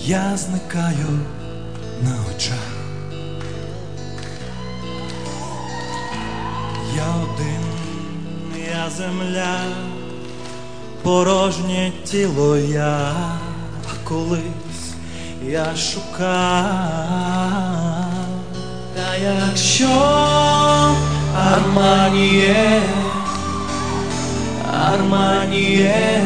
я зникаю на очах. Я один, я земля, порожнє тіло я, а колись я шукав. Та якщо Арманіє, Арманіє,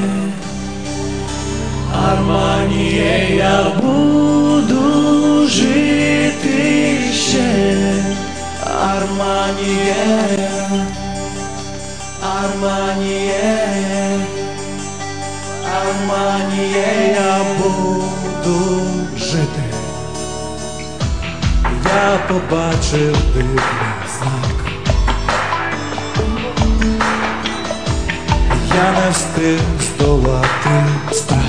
Арманіє, я буду жити ще. Арманіє, Арманіє, Арманіє, я буду жити. Я побачив дивний знак, я не встиг здолати страх.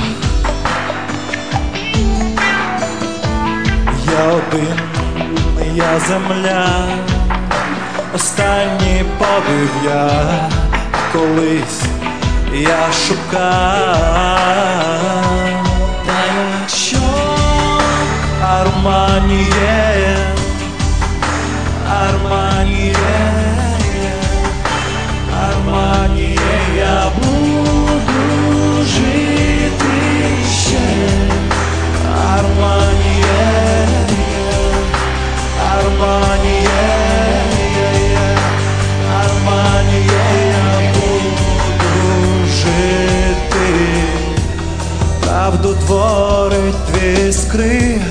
Я один, я земля, останній подив я, колись я шукав. Та якщо Арманіє, Арманіє, Арманіє, я буду жити ще. Арманіє, Арманіє, Арманіє, я буду жити. Правду творить твій скрip,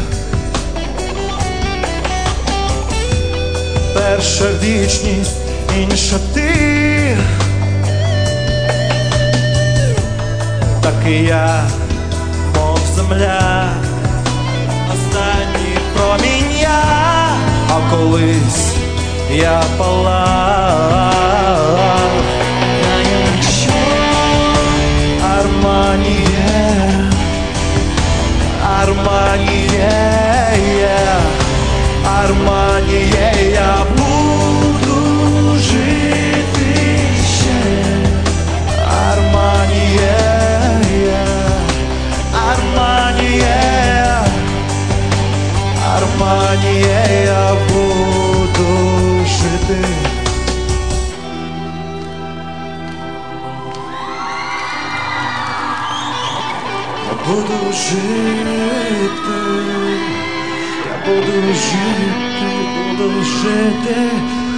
перша вічність, інша ти. Так і я, мов земля, останній промінь я, а колись я палав. А якщо Арманіє, Арманіє, Арманіє, я буду жити ще. Арманіє, Арманіє, Арманіє, я буду жити. Я буду жити, я буду жити, буду жити.